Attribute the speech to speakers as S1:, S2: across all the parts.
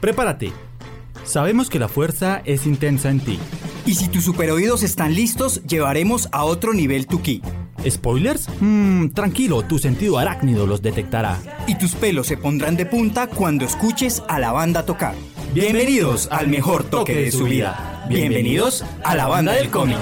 S1: Prepárate. Sabemos que la fuerza es intensa en ti.
S2: Y si tus superoídos están listos, llevaremos a otro nivel tu ki.
S1: ¿Spoilers? Tranquilo, tu sentido arácnido los detectará.
S2: Y tus pelos se pondrán de punta cuando escuches a la banda tocar. Bienvenidos al mejor toque de su vida. Bienvenidos a la banda del cómic.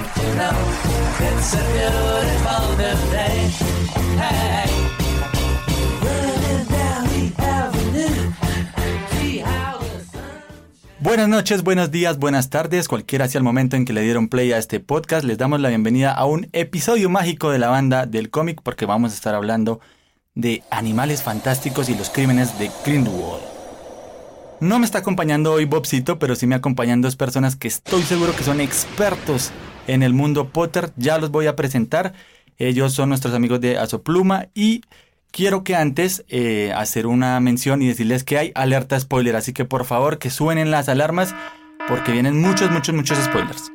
S3: Buenas noches, buenos días, buenas tardes, cualquiera sea el momento en que le dieron play a este podcast, les damos la bienvenida a un episodio mágico de la banda del cómic porque vamos a estar hablando de animales fantásticos y los crímenes de Grindelwald. No me está acompañando hoy Bobcito, pero sí me acompañan dos personas que estoy seguro que son expertos en el mundo Potter, ya los voy a presentar. Ellos son nuestros amigos de Azopluma y quiero que antes hacer una mención y decirles que hay alerta spoiler, así que por favor que suenen las alarmas porque vienen muchos spoilers.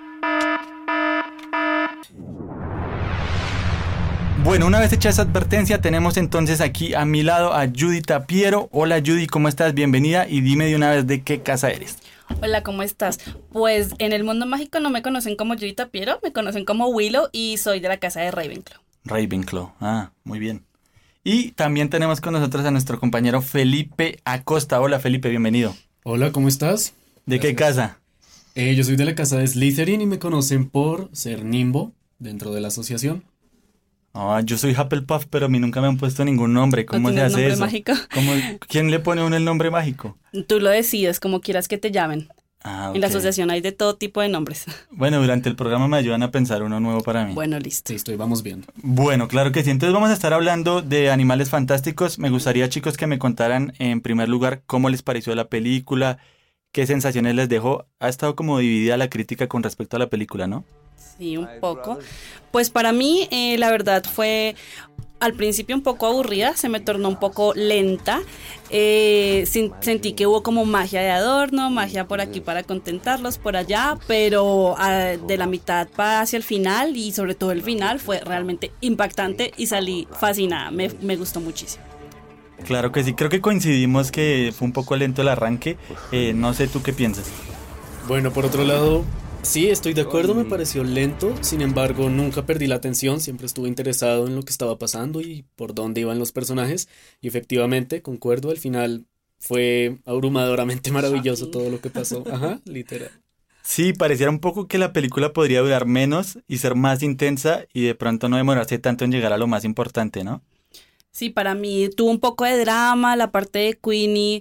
S3: Bueno, una vez hecha esa advertencia, tenemos entonces aquí a mi lado a Judy Tapiero. Hola Judy, ¿cómo estás? Bienvenida y dime de una vez de qué casa eres.
S4: Hola, ¿cómo estás? Pues en el mundo mágico no me conocen como Judy Tapiero, me conocen como Willow y soy de la casa de Ravenclaw.
S3: Ravenclaw, muy bien. Y también tenemos con nosotros a nuestro compañero Felipe Acosta. Hola Felipe, bienvenido.
S5: Hola, ¿cómo estás?
S3: ¿De qué casa?
S5: Yo soy de la casa de Slytherin y me conocen por ser Nimbo dentro de la asociación.
S3: Yo soy Hufflepuff, pero a mí nunca me han puesto ningún nombre. ¿Cómo se hace eso?
S4: ¿Mágico?
S3: ¿Quién le pone a uno el nombre mágico?
S4: Tú lo decides, como quieras que te llamen.
S3: Okay.
S4: En la asociación hay de todo tipo de nombres.
S3: Bueno, durante el programa me ayudan a pensar uno nuevo para mí.
S4: Bueno, listo.
S5: Sí, vamos viendo.
S3: Bueno, claro que sí. Entonces vamos a estar hablando de animales fantásticos. Me gustaría, chicos, que me contaran en primer lugar cómo les pareció la película, qué sensaciones les dejó. Ha estado como dividida la crítica con respecto a la película, ¿no?
S4: Sí, un poco. Pues para mí, la verdad fue al principio un poco aburrida, se me tornó un poco lenta. Sentí que hubo como magia de adorno, magia por aquí para contentarlos, por allá, pero de la mitad hacia el final y sobre todo el final fue realmente impactante y salí fascinada, me gustó muchísimo.
S3: Claro que sí, creo que coincidimos que fue un poco lento el arranque, no sé tú qué piensas.
S5: Bueno, por otro lado, sí, estoy de acuerdo, me pareció lento, sin embargo nunca perdí la atención, siempre estuve interesado en lo que estaba pasando y por dónde iban los personajes y efectivamente, concuerdo, al final fue abrumadoramente maravilloso todo lo que pasó, literal.
S3: Sí, pareciera un poco que la película podría durar menos y ser más intensa y de pronto no demorarse tanto en llegar a lo más importante, ¿no?
S4: Sí, para mí tuvo un poco de drama, la parte de Queenie,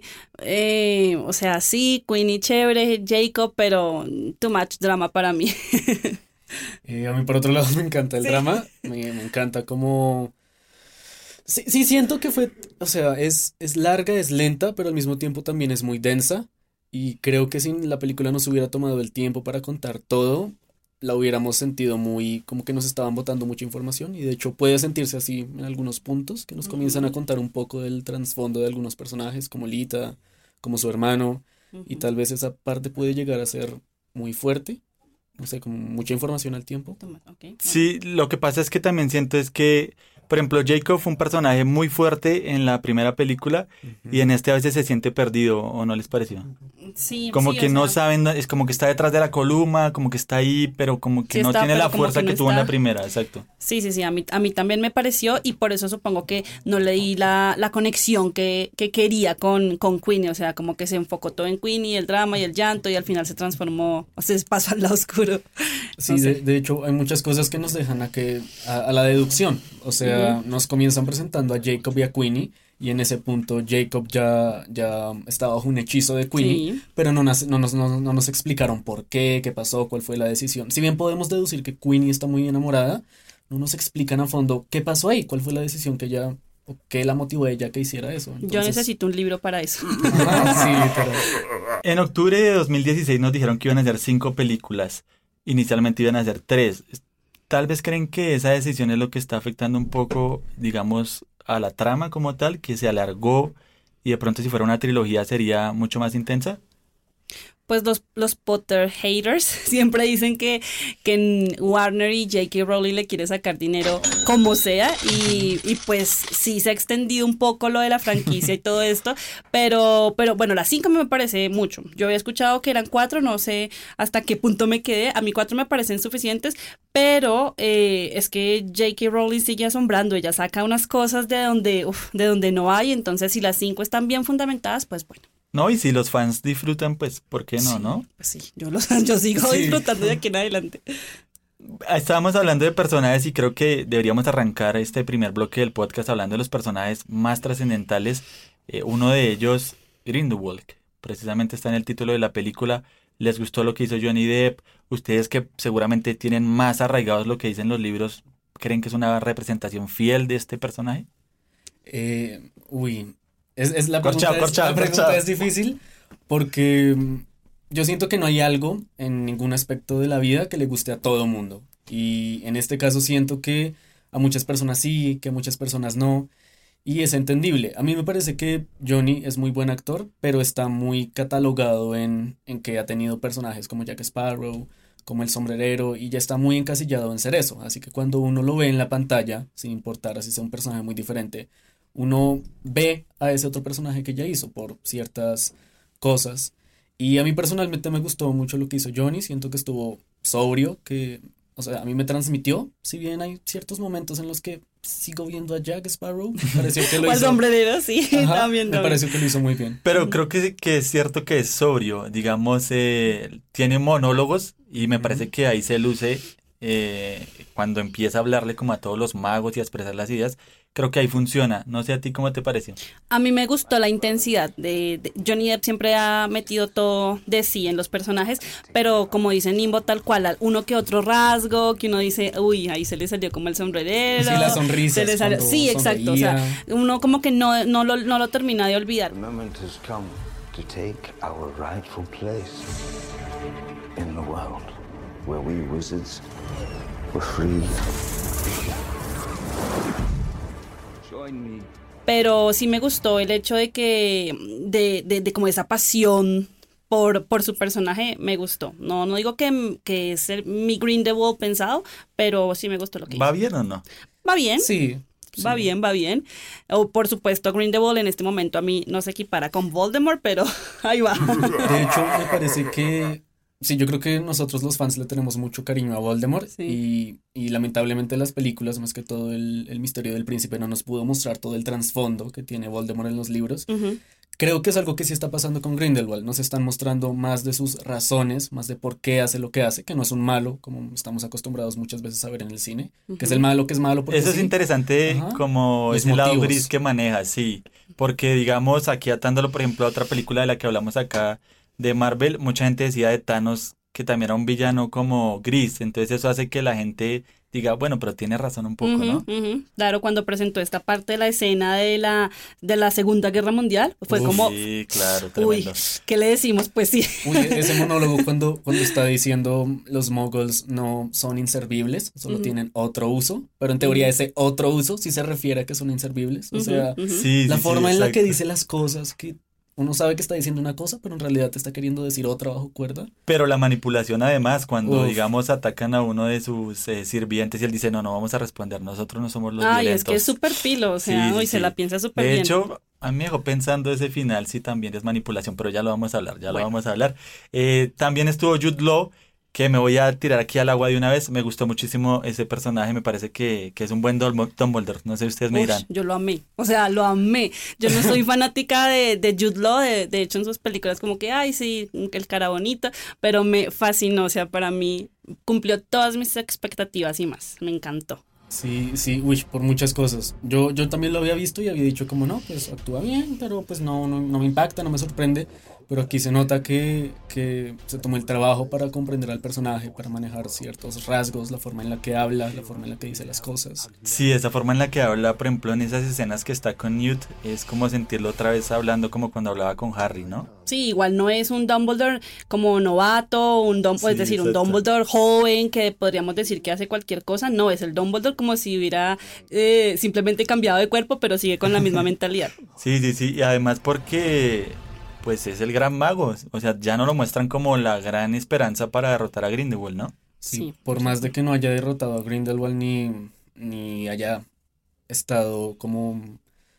S4: sí, Queenie chévere, Jacob, pero too much drama para mí.
S5: A mí por otro lado me encanta el drama, me encanta como... Sí, siento que fue, es larga, es lenta, pero al mismo tiempo también es muy densa y creo que si la película nos hubiera tomado el tiempo para contar todo, la hubiéramos sentido muy, como que nos estaban botando mucha información y de hecho puede sentirse así en algunos puntos que nos comienzan a contar un poco del trasfondo de algunos personajes como Lita, como su hermano y tal vez esa parte puede llegar a ser muy fuerte, no sé, como mucha información al tiempo.
S4: Okay.
S3: Sí, lo que pasa es que también siento es que, por ejemplo, Jacob fue un personaje muy fuerte en la primera película y en este a veces se siente perdido, ¿o no les pareció?
S4: Sí,
S3: como que no saben, es como que está detrás de la columna, como que está ahí, pero como que
S4: sí
S3: no
S4: está,
S3: tiene la
S4: como
S3: fuerza que tuvo en la primera, exacto.
S4: Sí, a mí también me pareció y por eso supongo que no le di la conexión que quería con Queenie, o sea, como que se enfocó todo en Queenie, el drama y el llanto y al final se transformó, se pasó al lado oscuro.
S5: Sí, no sé. de hecho hay muchas cosas que nos dejan a la deducción, o sea, nos comienzan presentando a Jacob y a Queenie y en ese punto Jacob ya estaba bajo un hechizo de Queenie, pero no nos explicaron por qué pasó, cuál fue la decisión. Si bien podemos deducir que Queenie está muy enamorada, no nos explican a fondo qué pasó ahí, cuál fue la decisión que ella, o qué la motivó a ella que hiciera eso. Entonces...
S4: Yo necesito un libro para eso.
S5: Sí, pero...
S3: En octubre de 2016 nos dijeron que iban a hacer 5 películas, inicialmente iban a hacer 3. Tal vez creen que esa decisión es lo que está afectando un poco, digamos, a la trama como tal, que se alargó y de pronto si fuera una trilogía sería mucho más intensa.
S4: pues los Potter haters siempre dicen que Warner y J.K. Rowling le quiere sacar dinero como sea y pues sí se ha extendido un poco lo de la franquicia y todo esto, pero bueno, las 5 me parece mucho. Yo había escuchado que eran 4, no sé hasta qué punto me quedé. A mí 4 me parecen suficientes, pero es que J.K. Rowling sigue asombrando. Ella saca unas cosas de donde no hay, entonces si las 5 están bien fundamentadas, pues bueno.
S3: No, y si los fans disfrutan, pues, ¿por qué no,
S4: Sí,
S3: no?
S4: pues sí, yo sigo disfrutando de aquí en adelante.
S3: Estábamos hablando de personajes y creo que deberíamos arrancar este primer bloque del podcast hablando de los personajes más trascendentales. Uno de ellos, Grindelwald, que precisamente está en el título de la película. ¿Les gustó lo que hizo Johnny Depp? Ustedes que seguramente tienen más arraigados lo que dicen los libros, ¿creen que es una representación fiel de este personaje?
S5: Es la pregunta,
S3: Corchado.
S5: es difícil porque yo siento que no hay algo en ningún aspecto de la vida que le guste a todo mundo. Y en este caso siento que a muchas personas sí, que a muchas personas no. Y es entendible. A mí me parece que Johnny es muy buen actor, pero está muy catalogado en que ha tenido personajes como Jack Sparrow, como el sombrerero, y ya está muy encasillado en ser eso. Así que cuando uno lo ve en la pantalla, sin importar si sea un personaje muy diferente, uno ve a ese otro personaje que ya hizo por ciertas cosas. Y a mí personalmente me gustó mucho lo que hizo Johnny. Siento que estuvo sobrio, o sea, a mí me transmitió, si bien hay ciertos momentos en los que sigo viendo a Jack Sparrow, me pareció que lo
S4: O el
S5: hizo.
S4: sombrerero, sí,
S5: Ajá,
S4: también.
S5: me pareció que lo hizo muy bien.
S3: Pero creo que es cierto que es sobrio, digamos, tiene monólogos y me parece que ahí se luce cuando empieza a hablarle como a todos los magos y a expresar las ideas. Creo que ahí funciona. No sé a ti cómo te pareció.
S4: A mí me gustó la intensidad de Johnny Depp, siempre ha metido todo de sí en los personajes, pero como dice Nimbo, tal cual, uno que otro rasgo, que uno dice, uy, ahí se le salió como el sombrerero.
S5: Sí, la sonrisa.
S4: Se le salió, sí, exacto, o sea, uno como que no lo termina de olvidar.
S6: The moment has come to take our rightful place in the world where we wizards were free.
S4: Pero sí me gustó el hecho de que de como esa pasión por su personaje, me gustó. No digo que es mi Grindelwald pensado, pero sí me gustó lo que hizo.
S3: ¿Va bien o no?
S4: ¿Va bien?
S5: Sí.
S4: Va bien. O, por supuesto, Grindelwald en este momento a mí no se equipara con Voldemort, pero ahí va.
S5: De hecho, me parece que sí, yo creo que nosotros los fans le tenemos mucho cariño a Voldemort,
S4: Sí.
S5: y lamentablemente las películas, más que todo el misterio del príncipe, no nos pudo mostrar todo el trasfondo que tiene Voldemort en los libros.
S4: Ujú.
S5: Creo que es algo que sí está pasando con Grindelwald. Nos están mostrando más de sus razones, más de por qué hace lo que hace, que no es un malo, como estamos acostumbrados muchas veces a ver en el cine, que es el malo que es malo porque
S3: Eso es
S5: sí.
S3: interesante,
S5: Ajá.
S3: como
S5: Los
S3: ese lado
S5: motivos.
S3: gris que maneja, sí. Porque digamos, aquí atándolo por ejemplo a otra película de la que hablamos acá de Marvel, mucha gente decía de Thanos que también era un villano como gris, entonces eso hace que la gente diga, bueno, pero tiene razón un poco, ¿no?
S4: Ujú. Claro, cuando presentó esta parte de la escena de la Segunda Guerra Mundial, fue
S5: Uf,
S4: como,
S3: Sí, claro,
S4: uy,
S3: tremendo.
S4: ¿qué le decimos? Pues sí.
S5: Uy, ese monólogo cuando está diciendo los muggles no son inservibles, solo tienen otro uso, pero en teoría ese otro uso sí se refiere a que son inservibles. O sea,
S3: Sí,
S5: la
S3: sí,
S5: forma
S3: sí,
S5: en la que
S3: exacto.
S5: dice las cosas, que uno sabe que está diciendo una cosa, pero en realidad te está queriendo decir otra bajo cuerda.
S3: Pero la manipulación además, cuando
S5: Uf.
S3: digamos atacan a uno de sus sirvientes y él dice, no vamos a responder, nosotros no somos los
S4: Ay,
S3: violentos.
S4: es que es súper pilo, o sea,
S3: Sí,
S4: uy,
S3: sí,
S4: se
S3: sí.
S4: la piensa súper
S3: De
S4: bien.
S3: hecho, a mí me dejó pensando ese final, sí también es manipulación, pero ya lo vamos a hablar, lo vamos a hablar. También estuvo Jude Law, que me voy a tirar aquí al agua de una vez, me gustó muchísimo ese personaje, me parece que es un buen Dumbledore, no sé, ustedes me
S4: Ush,
S3: dirán.
S4: yo lo amé, o sea, lo amé. Yo no soy fanática de Jude Law, de hecho en sus películas como que, ay, sí, el cara bonito, pero me fascinó, o sea, para mí cumplió todas mis expectativas y más, me encantó.
S5: Sí, uy, por muchas cosas. Yo también lo había visto y había dicho como no, pues actúa bien, pero pues no me impacta, no me sorprende. Pero aquí se nota que se tomó el trabajo para comprender al personaje, para manejar ciertos rasgos, la forma en la que habla, la forma en la que dice las cosas.
S3: Sí, esa forma en la que habla, por ejemplo, en esas escenas que está con Newt, es como sentirlo otra vez hablando como cuando hablaba con Harry, ¿no?
S4: Sí, igual no es un Dumbledore como novato,
S3: Sí,
S4: es decir, un
S3: exacto.
S4: Dumbledore joven que podríamos decir que hace cualquier cosa. No, es el Dumbledore como si hubiera simplemente cambiado de cuerpo, pero sigue con la misma mentalidad.
S3: Sí, y además porque pues es el gran mago. O sea, ya no lo muestran como la gran esperanza para derrotar a Grindelwald, ¿no?
S5: Sí,
S4: Sí.
S5: por más de que no haya derrotado a Grindelwald ni haya estado como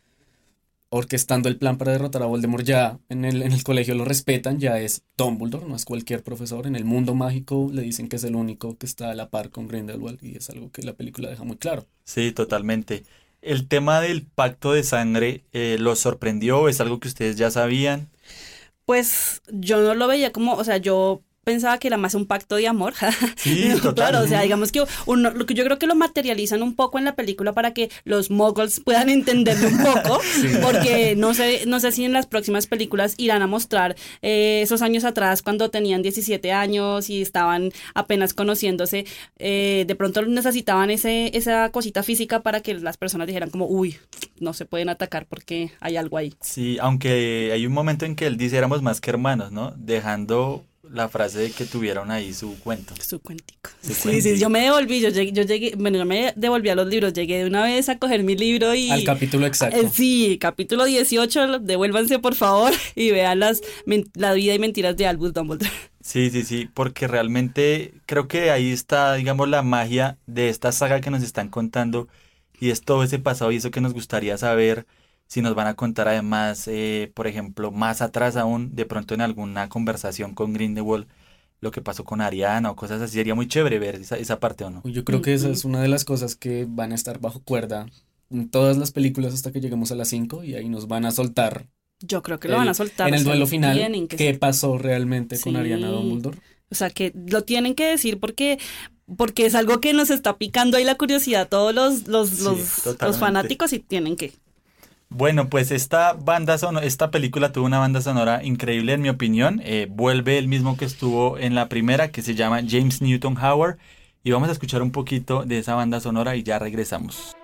S5: orquestando el plan para derrotar a Voldemort, ya en el colegio lo respetan, ya es Dumbledore, no es cualquier profesor. En el mundo mágico le dicen que es el único que está a la par con Grindelwald y es algo que la película deja muy claro.
S3: Sí, totalmente. El tema del pacto de sangre, ¿los sorprendió? ¿Es algo que ustedes ya sabían?
S4: Pues yo no lo veía como, o sea, yo pensaba que era más un pacto de amor.
S3: Sí,
S4: No,
S3: total.
S4: claro, o sea, digamos que lo que yo creo que lo materializan un poco en la película para que los muggles puedan entenderlo un poco, porque no sé si en las próximas películas irán a mostrar esos años atrás cuando tenían 17 años y estaban apenas conociéndose, de pronto necesitaban esa cosita física para que las personas dijeran como, uy, no se pueden atacar porque hay algo ahí.
S3: Sí, aunque hay un momento en que él dice éramos más que hermanos, ¿no? Dejando la frase de que tuvieron ahí su cuento.
S4: Su cuentico.
S3: Su
S4: Sí,
S3: cuentico.
S4: sí, yo me devolví, yo me devolví a los libros, llegué de una vez a coger mi libro y...
S5: Al capítulo exacto.
S4: Sí, capítulo 18, devuélvanse por favor y vean la vida y mentiras de Albus Dumbledore.
S3: Sí, sí, sí, porque realmente creo que ahí está, digamos, la magia de esta saga que nos están contando y es todo ese pasado y eso que nos gustaría saber si nos van a contar además, por ejemplo, más atrás aún, de pronto en alguna conversación con Grindelwald, lo que pasó con Ariana o cosas así, sería muy chévere ver esa parte o no.
S5: Yo creo que esa es una de las cosas que van a estar bajo cuerda en todas las películas hasta que lleguemos a las 5 y ahí nos van a soltar
S4: Yo creo que lo van a soltar.
S5: en el
S4: o sea,
S5: duelo final
S4: tienen que
S5: qué pasó realmente con
S4: Sí.
S5: Ariana Dumbledore.
S4: O sea, que lo tienen que decir porque es algo que nos está picando ahí la curiosidad a todos los
S3: totalmente.
S4: fanáticos y tienen que.
S3: Bueno, pues esta película tuvo una banda sonora increíble en mi opinión. Vuelve el mismo que estuvo en la primera, que se llama James Newton Howard. Y vamos a escuchar un poquito de esa banda sonora y ya regresamos.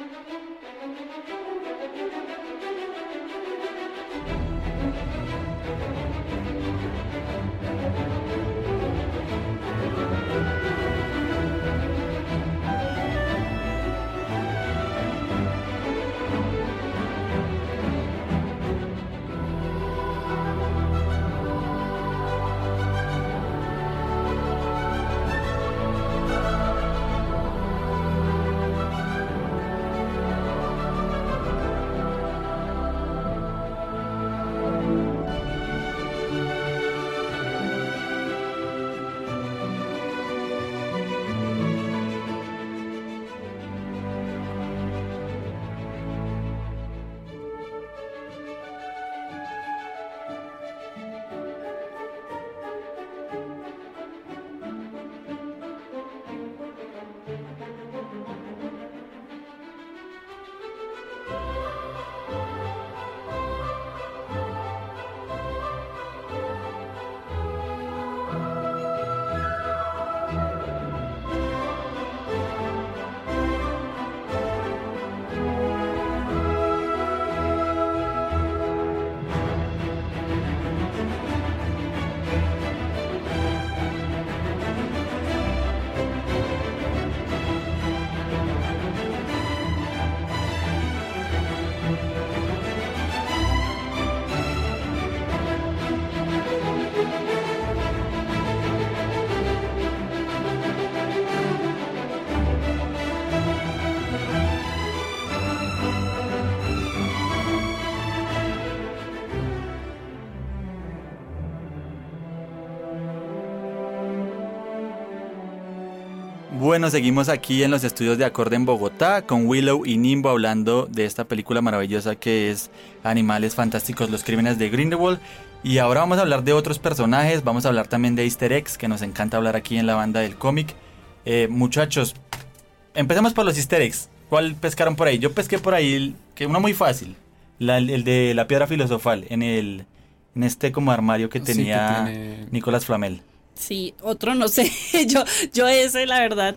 S3: Bueno, seguimos aquí en los estudios de Acorde en Bogotá con Willow y Nimbo hablando de esta película maravillosa que es Animales Fantásticos, los Crímenes de Grindelwald. Y ahora vamos a hablar de otros personajes, vamos a hablar también de Easter eggs, que nos encanta hablar aquí en la banda del cómic. Muchachos, empecemos por los Easter eggs. ¿Cuál pescaron por ahí? Yo pesqué por ahí, que uno muy fácil, el de la piedra filosofal, en este como armario que
S5: Sí,
S3: tenía
S5: que tiene-
S3: Nicolás Flamel.
S4: Sí, otro no sé. yo ese, la verdad.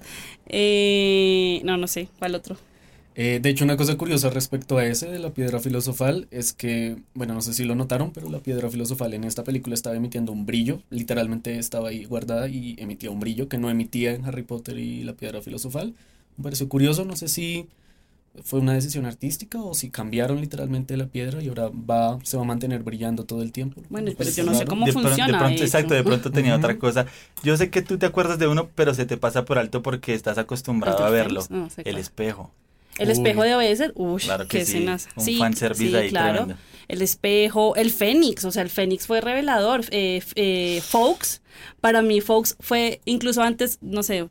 S4: No sé. ¿Cuál otro?
S5: De hecho, una cosa curiosa respecto a ese de la piedra filosofal es que, bueno, no sé si lo notaron, pero la piedra filosofal en esta película estaba emitiendo un brillo, literalmente estaba ahí guardada y emitía un brillo que no emitía en Harry Potter y la piedra filosofal. Me pareció curioso, no sé si fue una decisión artística o si cambiaron literalmente la piedra y ahora se va a mantener brillando todo el tiempo.
S4: Bueno,
S5: Me
S4: pero
S5: parece
S4: yo no sé
S5: raro.
S4: cómo
S3: de
S4: funciona.
S3: pronto,
S4: de hecho.
S3: exacto, de pronto tenía otra cosa. Yo sé que tú te acuerdas de uno, pero se te pasa por alto porque estás acostumbrado
S4: ¿El
S3: a
S4: de
S3: verlo.
S4: Phoenix? No sé
S3: El
S4: cuál.
S3: espejo.
S4: El
S5: Uy.
S4: espejo de Oeser, uy,
S3: Claro que
S4: qué
S3: sí,
S4: escenas.
S3: un
S4: Sí,
S3: fanservice
S4: sí,
S3: ahí
S4: claro.
S3: tremendo.
S4: El espejo, el Fénix, o sea, el Fénix fue revelador. Fawkes, para mí Fawkes fue, incluso antes, no sé,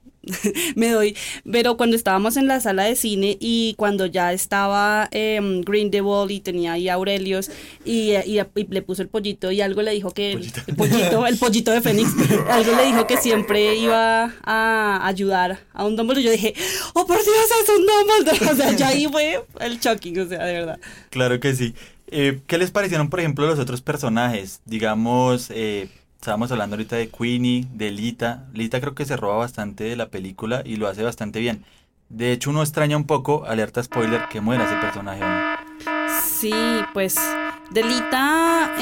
S4: pero cuando estábamos en la sala de cine y cuando ya estaba Grindelwald y tenía ahí a Aurelius y le puso el pollito y algo le dijo que el pollito de Fénix, algo le dijo que siempre iba a ayudar a un Dumbledore. Yo dije, oh por Dios, es un Dumbledore. O sea, ya ahí fue el shocking, o sea, de verdad.
S3: Claro que sí. ¿Qué les parecieron, por ejemplo, los otros personajes? Digamos, estábamos hablando ahorita de Queenie, de Lita. Lita creo que se roba bastante de la película y lo hace bastante bien. De hecho, uno extraña un poco, alerta spoiler, que muera ese personaje, ¿o no?
S4: Sí, pues Delita,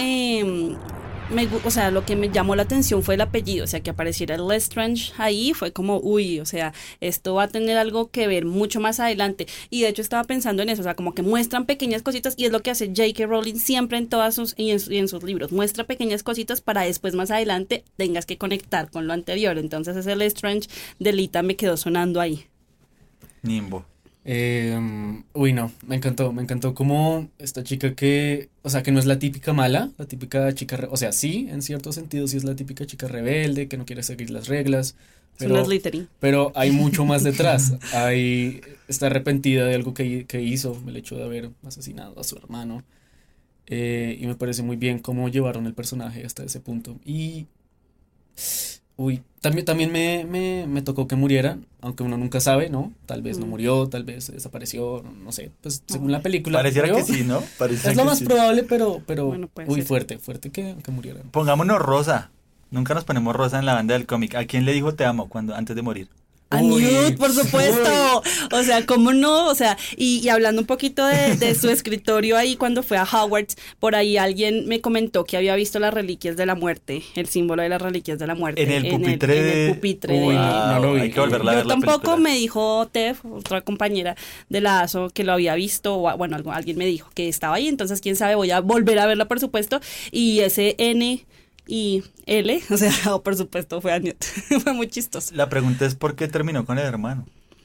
S4: o sea, lo que me llamó la atención fue el apellido, o sea, que apareciera Lestrange ahí, fue como, uy, o sea, esto va a tener algo que ver mucho más adelante, y de hecho estaba pensando en eso, o sea, como que muestran pequeñas cositas, y es lo que hace J.K. Rowling siempre en todas y en sus libros, muestra pequeñas cositas para después más adelante tengas que conectar con lo anterior, entonces ese Lestrange Delita me quedó sonando ahí.
S3: Nimbo.
S5: Uy, no, me encantó como esta chica que, o sea, que no es la típica mala, la típica chica, o sea, sí, en cierto sentido sí es la típica chica rebelde, que no quiere seguir las reglas,
S4: Es una Slytherin.
S5: pero hay mucho más detrás, está arrepentida de algo que hizo, el hecho de haber asesinado a su hermano, y me parece muy bien cómo llevaron el personaje hasta ese punto, y... Uy, también me tocó que muriera, aunque uno nunca sabe, ¿no? Tal vez no murió, tal vez desapareció, no sé, pues según la película.
S3: Pareciera
S5: murió.
S3: que sí, ¿no? Pareciera
S5: Es lo
S3: que
S5: más
S3: sí.
S5: probable, pero
S4: Bueno, puede
S5: uy,
S4: ser.
S5: fuerte que muriera.
S3: Pongámonos rosa. Nunca nos ponemos rosa en la banda del cómic. ¿A quién le dijo te amo antes de morir?
S4: A
S5: Uy,
S4: Newt, por supuesto. O sea, ¿cómo no? O sea, y hablando un poquito de su escritorio ahí cuando fue a Hogwarts, por ahí alguien me comentó que había visto las reliquias de la muerte, el símbolo de las reliquias de la muerte.
S3: En el pupitre
S4: en el pupitre
S5: Uy,
S4: de...
S5: no lo vi.
S3: Hay que volverla a
S4: Yo
S3: ver la
S4: tampoco,
S3: película.
S4: me dijo Tef, otra compañera de la ASO, que lo había visto, o bueno, alguien me dijo que estaba ahí, entonces quién sabe, voy a volver a verla por supuesto, y ese N y L, o sea, por supuesto fue a Newt. Fue muy chistoso.
S3: La pregunta es ¿por qué terminó con el hermano?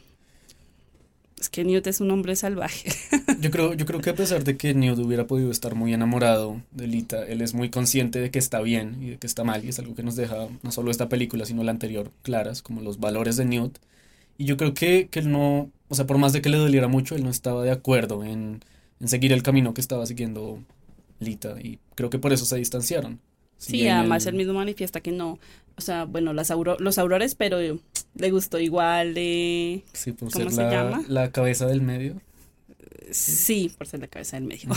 S4: Es que Newt es un hombre salvaje.
S5: Yo creo que a pesar de que Newt hubiera podido estar muy enamorado de Lita, él es muy consciente de que está bien y de que está mal, y es algo que nos deja no solo esta película, sino la anterior claras, como los valores de Newt. Y yo creo que él no, o sea, por más de que le doliera mucho, él no estaba de acuerdo en seguir el camino que estaba siguiendo Lita, y creo que por eso se distanciaron. Si
S4: Sí,
S5: bien
S4: además él mismo manifiesta que no, o sea, bueno, los aurores, pero le gustó igual de...
S5: Sí, por
S4: ¿Cómo
S5: ser
S4: se llama?
S5: la cabeza del medio.
S4: Sí, por ser la cabeza del medio.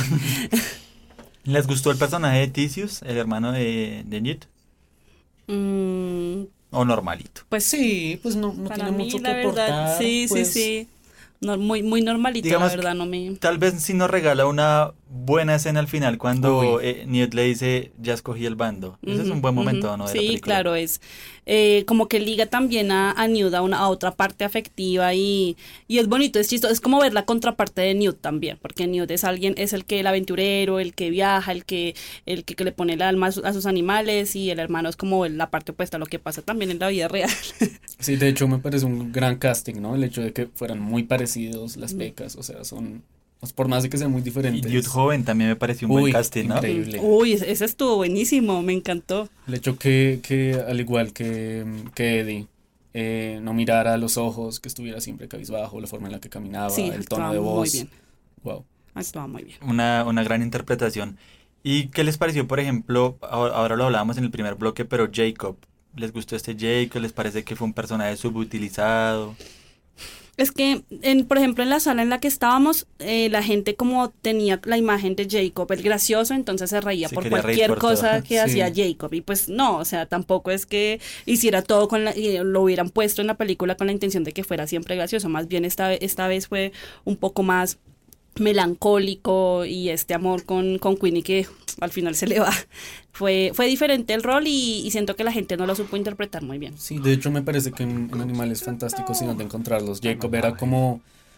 S3: ¿Les gustó el personaje de Theseus, el hermano de Newt?
S4: Mm,
S3: ¿O normalito?
S4: pues
S5: Sí, pues no
S4: para
S5: tiene
S4: mí,
S5: mucho que
S4: la verdad,
S5: aportar.
S4: sí,
S5: pues,
S4: sí. No, muy normalito,
S3: Digamos
S4: la verdad, no me...
S3: Tal vez sí nos regala una buena escena al final cuando
S5: Uy.
S3: Newt le dice ya escogí el bando. Ese es un buen momento, ¿no? De la
S4: Sí,
S3: película.
S4: claro, es como que liga también a Newt a otra parte afectiva y es bonito, es chistoso, es como ver la contraparte de Newt también, porque Newt es el aventurero, el que viaja, el que le pone el alma a sus animales, y el hermano es como la parte opuesta a lo que pasa también en la vida real.
S5: Sí, de hecho me parece un gran casting, ¿no? El hecho de que fueran muy parecidos las becas, o sea, son, pues, por más de que sean muy
S3: Y
S5: diferentes.
S3: Newt joven también me pareció un buen
S5: Uy,
S3: casting, ¿no?
S5: increíble.
S4: Uy, ese estuvo buenísimo, me encantó.
S5: El hecho que al igual que Eddie, no mirara a los ojos, que estuviera siempre cabizbajo, la forma en la que caminaba,
S4: Sí,
S5: el tono
S4: actuaba
S5: de voz.
S4: muy bien,
S5: Wow.
S4: actuaba muy bien.
S3: Una gran interpretación. ¿Y qué les pareció, por ejemplo, ahora lo hablábamos en el primer bloque, pero Jacob? ¿Les gustó este Jacob? ¿Les parece que fue un personaje subutilizado?
S4: Es que, por ejemplo, en la sala en la que estábamos, la gente como tenía la imagen de Jacob, el gracioso, entonces se reía
S3: Se
S4: por
S3: quería reír
S4: cualquier
S3: por
S4: cosa
S3: todo.
S4: que
S5: Sí.
S4: hacía Jacob. Y pues no, o sea, tampoco es que hiciera todo y lo hubieran puesto en la película con la intención de que fuera siempre gracioso. Más bien esta vez fue un poco más melancólico, y este amor con Queenie que al final se le va. Fue diferente el rol y siento que la gente no lo supo interpretar muy bien.
S5: Sí, de hecho me parece que en Animales Fantásticos y donde encontrarlos, Jacob era como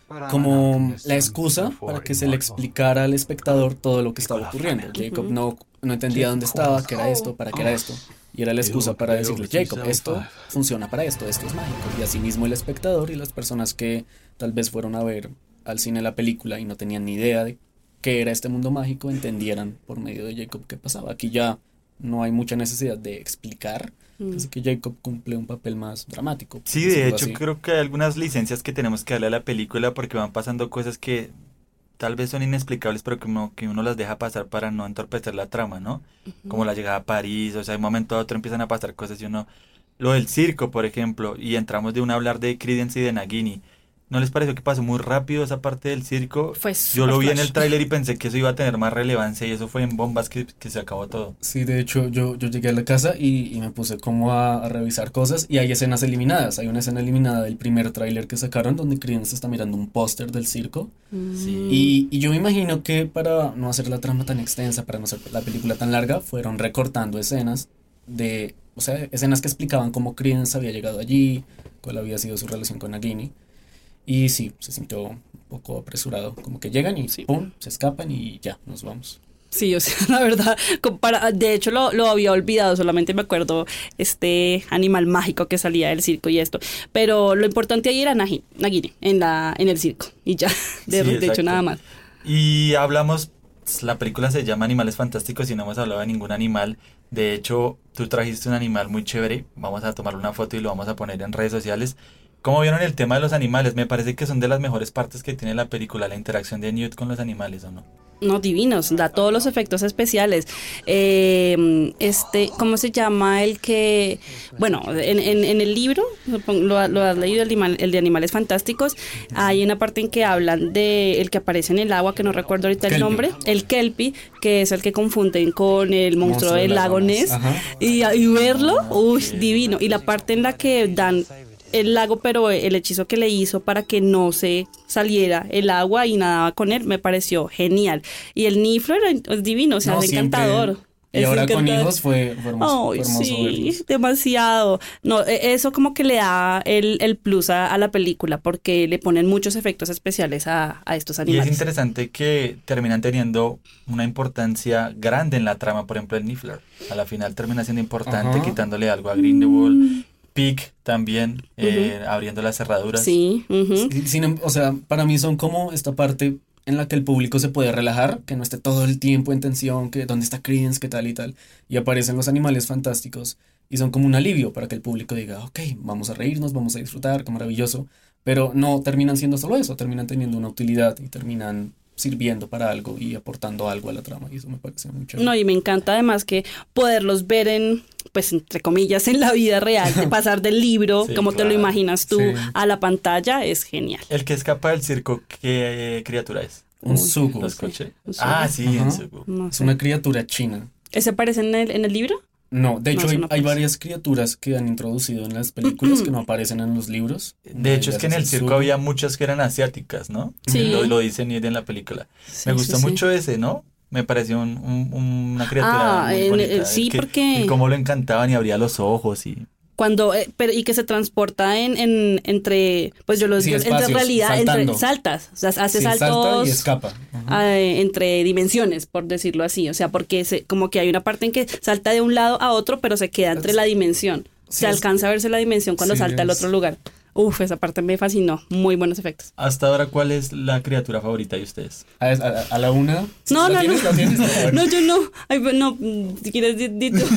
S5: como la excusa para que se le explicara al espectador todo lo que estaba ocurriendo. Jacob no entendía dónde estaba, qué era esto, para qué era esto. Y era la excusa para decirle, Jacob, esto funciona para esto es mágico. Y asimismo el espectador y las personas que tal vez fueron a ver al cine la película y no tenían ni idea de qué era este mundo mágico, entendieran por medio de Jacob qué pasaba. Aquí ya no hay mucha necesidad de explicar, así que Jacob cumple un papel más dramático.
S3: Sí, de hecho creo que hay algunas licencias que tenemos que darle a la película porque van pasando cosas que tal vez son inexplicables, pero que uno las deja pasar para no entorpecer la trama, ¿no? Como la llegada a París, o sea, de un momento a otro empiezan a pasar cosas y uno... Lo del circo, por ejemplo, y entramos de un hablar de Creedence y de Nagini. ¿No les pareció que pasó muy rápido esa parte del circo? Yo lo vi en el tráiler y pensé que eso iba a tener más relevancia y eso fue en bombas que se acabó todo.
S5: Sí, de hecho yo llegué a la casa y me puse como a revisar cosas y hay escenas eliminadas. Hay una escena eliminada del primer tráiler que sacaron donde Creedence está mirando un póster del circo. Sí. Y yo me imagino que para no hacer la trama tan extensa, para no hacer la película tan larga, fueron recortando escenas o sea, escenas que explicaban cómo Creedence había llegado allí, cuál había sido su relación con Nagini. Y sí, se sintió un poco apresurado, como que llegan y pum, se escapan y ya, nos vamos.
S4: Sí, o sea, la verdad, de hecho lo había olvidado, solamente me acuerdo este animal mágico que salía del circo y esto, pero lo importante ahí era Nagini en el circo y ya, de hecho nada más.
S3: Y hablamos, la película se llama Animales Fantásticos y no hemos hablado de ningún animal. De hecho, tú trajiste un animal muy chévere, vamos a tomar una foto y lo vamos a poner en redes sociales. ¿Cómo vieron el tema de los animales? Me parece que son de las mejores partes que tiene la película, la interacción de Newt con los animales, ¿o no?
S4: No, divinos, da todos los efectos especiales. ¿Cómo se llama el que...? Bueno, en el libro, lo has leído, el de Animales Fantásticos, hay una parte en que hablan de el que aparece en el agua, que no recuerdo ahorita el nombre, el Kelpie, que es el que confunden con el monstruo del lago Ness, y verlo, divino. Y la parte en la que dan el lago, pero el hechizo que le hizo para que no se saliera el agua y nadaba con él, me pareció genial. Y el Niffler es divino, o sea, es encantador.
S5: Y ahora con hijos fue hermoso,
S4: sí,
S5: verlos.
S4: demasiado. No, eso como que le da el plus a la película, porque le ponen muchos efectos especiales a estos animales.
S3: Y es interesante que terminan teniendo una importancia grande en la trama, por ejemplo el Niffler. A la final termina siendo importante, quitándole algo a Grindelwald. Pig también, abriendo las cerraduras.
S4: Sí.
S5: O sea, para mí son como esta parte en la que el público se puede relajar, que no esté todo el tiempo en tensión, que dónde está Creedence, qué tal y tal. Y aparecen los animales fantásticos y son como un alivio para que el público diga, ok, vamos a reírnos, vamos a disfrutar, qué maravilloso. Pero no terminan siendo solo eso, terminan teniendo una utilidad y terminan sirviendo para algo y aportando algo a la trama, y eso me parece muy chévere.
S4: No, y me encanta además que poderlos ver pues entre comillas, en la vida real, de pasar del libro, como te lo imaginas tú, a la pantalla, es genial.
S3: El que escapa del circo, ¿qué criatura es?
S5: Un Zugu.
S3: ¿Lo escuché? Un Zugu.
S4: No sé.
S5: Es una criatura china.
S4: ¿Ese aparece en el libro?
S5: No, de hecho hay varias criaturas que han introducido en las películas que no aparecen en los libros.
S3: De hecho es que en el circo había muchas que eran asiáticas, ¿no?
S4: Sí.
S3: Lo dice Ned en la película. Me gustó mucho ese, ¿no? Me pareció una criatura muy bonita.
S4: Sí, porque...
S3: Y cómo lo encantaban y abría los ojos y...
S4: y que se transporta entre, pues entre realidad,
S5: saltando.
S4: entre saltas, o sea, hace saltos,
S5: salta y escapa.
S4: Entre dimensiones, por decirlo así, o sea, porque como que hay una parte en que salta de un lado a otro, pero se queda entre la dimensión, se alcanza a verse la dimensión cuando salta al otro lugar. Esa parte me fascinó, muy buenos efectos.
S3: Hasta ahora, ¿cuál es la criatura favorita de ustedes?
S5: ¿A la una?
S4: No.
S5: ¿Tienes?
S4: No, yo no. Ay, no, si quieres, di tú.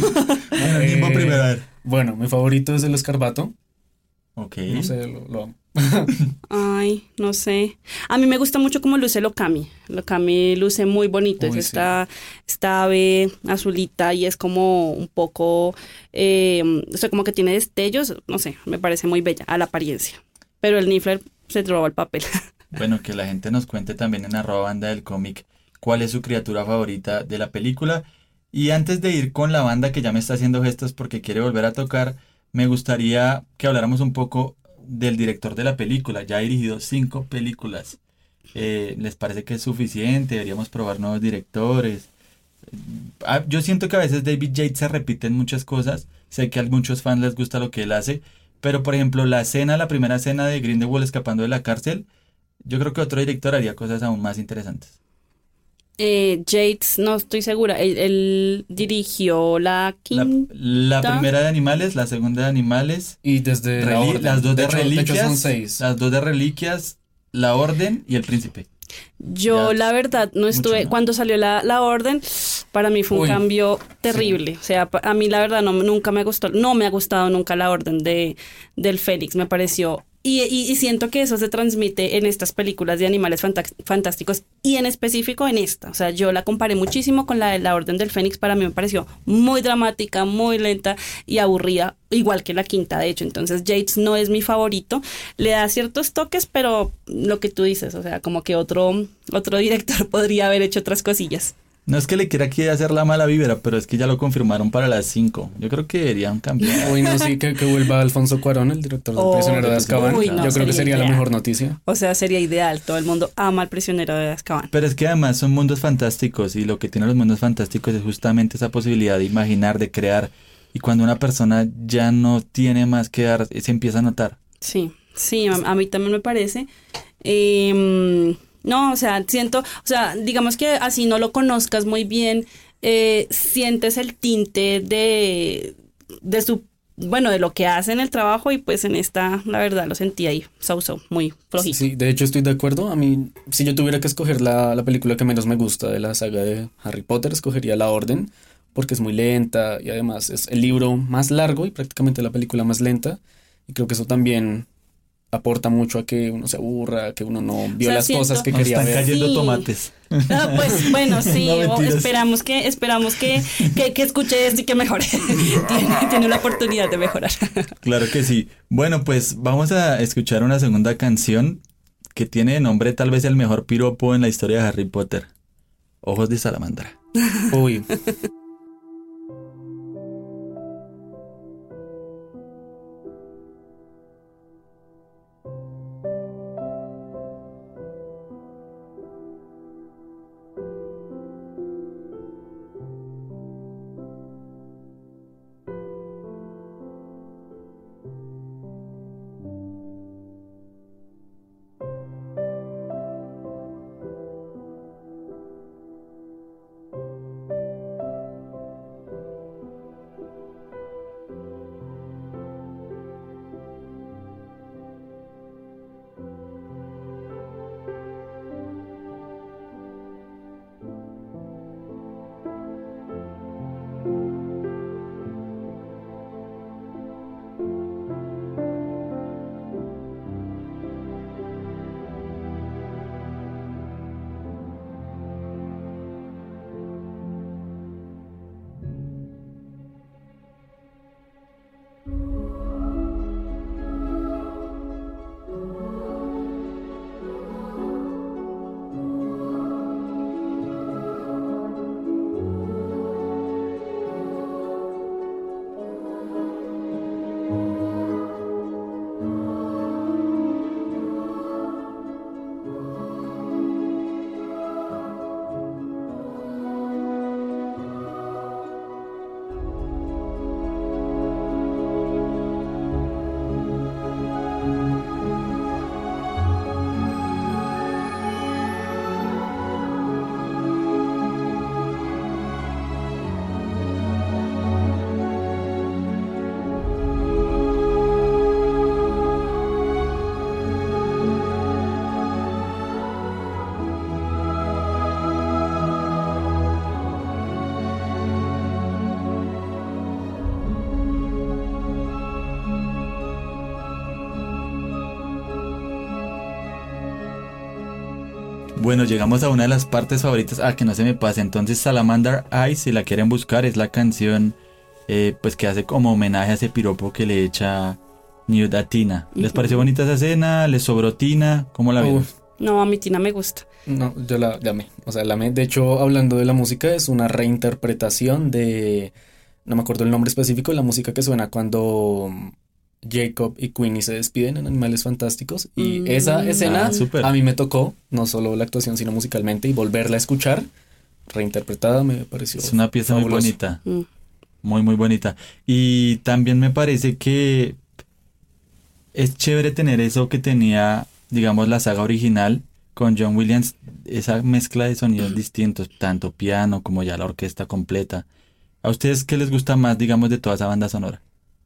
S5: Bueno, mi favorito es el escarbato.
S3: Ok.
S5: No sé, lo amo.
S4: Ay, no sé. A mí me gusta mucho cómo luce Lokami. Lokami luce muy bonito. Es esta ave azulita y es como un poco, o sea, como que tiene destellos. No sé, me parece muy bella a la apariencia. Pero el Niffler se roba el papel.
S3: Bueno, que la gente nos cuente también en @banda del cómic cuál es su criatura favorita de la película. Y antes de ir con la banda que ya me está haciendo gestos porque quiere volver a tocar, me gustaría que habláramos un poco del director de la película. Ya ha dirigido 5 películas. ¿Les parece que es suficiente? ¿Deberíamos probar nuevos directores? Yo siento que a veces David Yates se repite en muchas cosas. Sé que a muchos fans les gusta lo que él hace. Pero, por ejemplo, la primera escena de Grindelwald escapando de la cárcel, Yo creo que otro director haría cosas aún más interesantes.
S4: Yates, no estoy segura. Él dirigió la quinta.
S3: La primera de Animales, la segunda de Animales,
S5: Y desde la orden.
S3: las dos de
S5: hecho,
S3: Reliquias,
S5: son 6.
S3: las dos de Reliquias, La Orden y El Príncipe.
S4: Yo
S3: Ya,
S4: la verdad no estuve,
S3: mucho, ¿no?
S4: cuando salió la orden, para mí fue un
S5: Uy,
S4: cambio terrible. O sea, a mí la verdad nunca me gustó, no me ha gustado nunca la orden del Félix, me pareció. Y siento que eso se transmite en estas películas de animales fantásticos y en específico en esta. O sea, yo la comparé muchísimo con la de la Orden del Fénix. Para mí me pareció muy dramática, muy lenta y aburrida, igual que la quinta, de hecho. Entonces, Yates no es mi favorito. Le da ciertos toques, pero lo que tú dices, o sea, como que otro director podría haber hecho otras cosillas.
S3: No es que le quiera aquí hacer la mala vibra, pero es que ya lo confirmaron para las 5. Yo creo que deberían cambiar.
S5: Uy, no, sí, que vuelva Alfonso Cuarón, el director del
S4: Oh,
S5: Prisionero de Azkaban.
S4: uy, no,
S5: Yo creo que sería la
S4: ideal.
S5: mejor noticia.
S4: O sea, sería ideal. Todo el mundo ama al prisionero de Azkaban.
S3: Pero es que además son mundos fantásticos y lo que tienen los mundos fantásticos es justamente esa posibilidad de imaginar, de crear. Y cuando una persona ya no tiene más que dar, se empieza a notar.
S4: Sí, a mí también me parece. No, o sea, digamos que así no lo conozcas muy bien, sientes el tinte de su, bueno, de lo que hace en el trabajo y pues en esta, la verdad, lo sentí ahí, muy flojito.
S5: Sí, de hecho estoy de acuerdo. A mí, si yo tuviera que escoger la película que menos me gusta de la saga de Harry Potter, escogería La Orden, porque es muy lenta y además es el libro más largo y prácticamente la película más lenta. Y creo que eso también aporta mucho a que uno se aburra, que uno no vio
S4: sea,
S5: las cosas que
S3: Nos
S5: quería
S3: están
S5: ver.
S3: cayendo
S4: Sí.
S3: tomates.
S4: Ah, pues bueno, sí,
S3: No, mentiras.
S4: esperamos que escuche esto y que mejore. tiene la oportunidad de mejorar.
S3: Claro que sí. Bueno, pues vamos a escuchar una segunda canción que tiene de nombre tal vez el mejor piropo en la historia de Harry Potter. Ojos de Salamandra.
S5: Uy,
S3: Bueno, llegamos a una de las partes favoritas. Que no se me pase. Entonces, Salamander Eyes, si la quieren buscar, es la canción pues que hace como homenaje a ese piropo que le echa Newt a Tina. ¿Les pareció bonita esa escena? ¿Les sobró Tina? ¿Cómo la vieron?
S5: uf,
S4: No, a mi Tina me gusta.
S5: no, yo la amé. O sea, la amé. De hecho, hablando de la música, es una reinterpretación de, no me acuerdo el nombre específico, la música que suena cuando Jacob y Queenie se despiden en Animales Fantásticos. Y esa escena
S3: súper.
S5: a mí me tocó, no solo la actuación, sino musicalmente, y volverla a escuchar, reinterpretada, me pareció
S3: Es una pieza muy
S5: fabuloso.
S3: bonita.
S4: Mm.
S3: Muy, muy bonita. Y también me parece que es chévere tener eso que tenía digamos, la saga original con John Williams, esa mezcla de sonidos distintos, tanto piano como ya la orquesta completa. ¿A ustedes qué les gusta más, digamos, de toda esa banda sonora?